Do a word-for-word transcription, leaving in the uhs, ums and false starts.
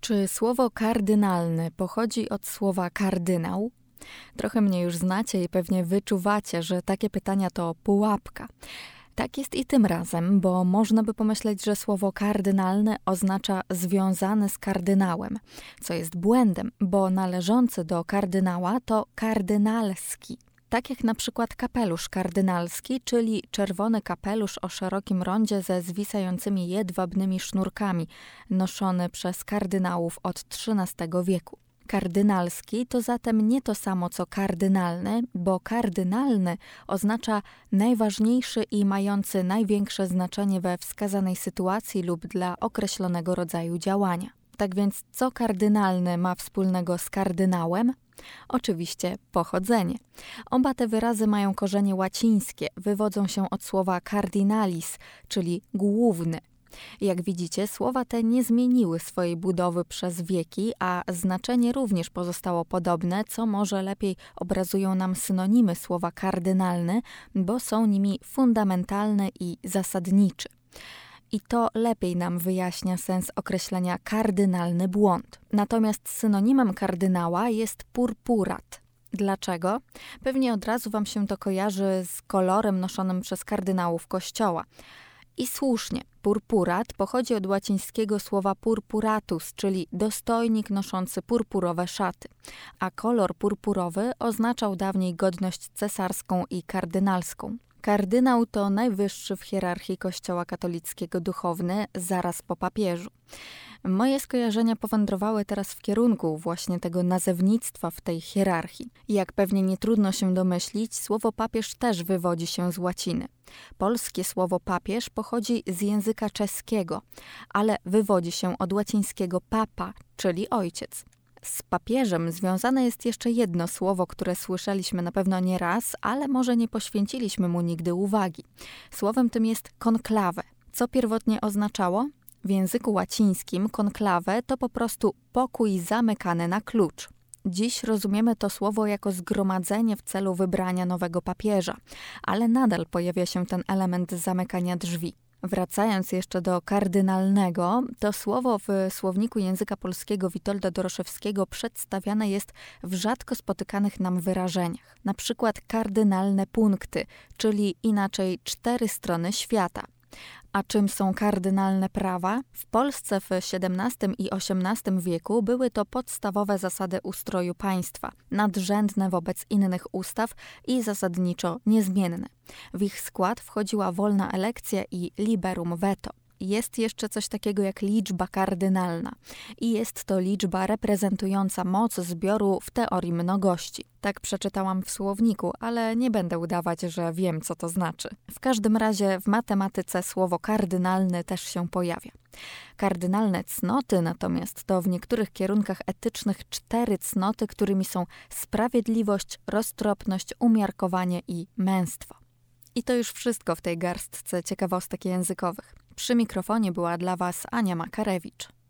Czy słowo kardynalny pochodzi od słowa kardynał? Trochę mnie już znacie i pewnie wyczuwacie, że takie pytania to pułapka. Tak jest i tym razem, bo można by pomyśleć, że słowo kardynalny oznacza związany z kardynałem, co jest błędem, bo należący do kardynała to kardynalski. Tak jak na przykład kapelusz kardynalski, czyli czerwony kapelusz o szerokim rondzie ze zwisającymi jedwabnymi sznurkami, noszony przez kardynałów od trzynastego wieku. Kardynalski to zatem nie to samo co kardynalny, bo kardynalny oznacza najważniejszy i mający największe znaczenie we wskazanej sytuacji lub dla określonego rodzaju działania. Tak więc co kardynalny ma wspólnego z kardynałem? Oczywiście pochodzenie. Oba te wyrazy mają korzenie łacińskie, wywodzą się od słowa cardinalis, czyli główny. Jak widzicie, słowa te nie zmieniły swojej budowy przez wieki, a znaczenie również pozostało podobne, co może lepiej obrazują nam synonimy słowa kardynalny, bo są nimi fundamentalny i zasadniczy. I to lepiej nam wyjaśnia sens określenia kardynalny błąd. Natomiast synonimem kardynała jest purpurat. Dlaczego? Pewnie od razu wam się to kojarzy z kolorem noszonym przez kardynałów kościoła. I słusznie, purpurat pochodzi od łacińskiego słowa purpuratus, czyli dostojnik noszący purpurowe szaty, a kolor purpurowy oznaczał dawniej godność cesarską i kardynalską. Kardynał to najwyższy w hierarchii Kościoła katolickiego duchowny, zaraz po papieżu. Moje skojarzenia powędrowały teraz w kierunku właśnie tego nazewnictwa w tej hierarchii. Jak pewnie nie trudno się domyślić, słowo papież też wywodzi się z łaciny. Polskie słowo papież pochodzi z języka czeskiego, ale wywodzi się od łacińskiego papa, czyli ojciec. Z papieżem związane jest jeszcze jedno słowo, które słyszeliśmy na pewno nie raz, ale może nie poświęciliśmy mu nigdy uwagi. Słowem tym jest konklawę. Co pierwotnie oznaczało? W języku łacińskim konklawę to po prostu pokój zamykany na klucz. Dziś rozumiemy to słowo jako zgromadzenie w celu wybrania nowego papieża, ale nadal pojawia się ten element zamykania drzwi. Wracając jeszcze do kardynalnego, to słowo w słowniku języka polskiego Witolda Doroszewskiego przedstawiane jest w rzadko spotykanych nam wyrażeniach. Na przykład kardynalne punkty, czyli inaczej cztery strony świata. A czym są kardynalne prawa? W Polsce w siedemnastym i osiemnastym wieku były to podstawowe zasady ustroju państwa, nadrzędne wobec innych ustaw i zasadniczo niezmienne. W ich skład wchodziła wolna elekcja i liberum veto. Jest jeszcze coś takiego jak liczba kardynalna i jest to liczba reprezentująca moc zbioru w teorii mnogości. Tak przeczytałam w słowniku, ale nie będę udawać, że wiem, co to znaczy. W każdym razie w matematyce słowo kardynalny też się pojawia. Kardynalne cnoty natomiast to w niektórych kierunkach etycznych cztery cnoty, którymi są sprawiedliwość, roztropność, umiarkowanie i męstwo. I to już wszystko w tej garstce ciekawostek językowych. Przy mikrofonie była dla Was Ania Makarewicz.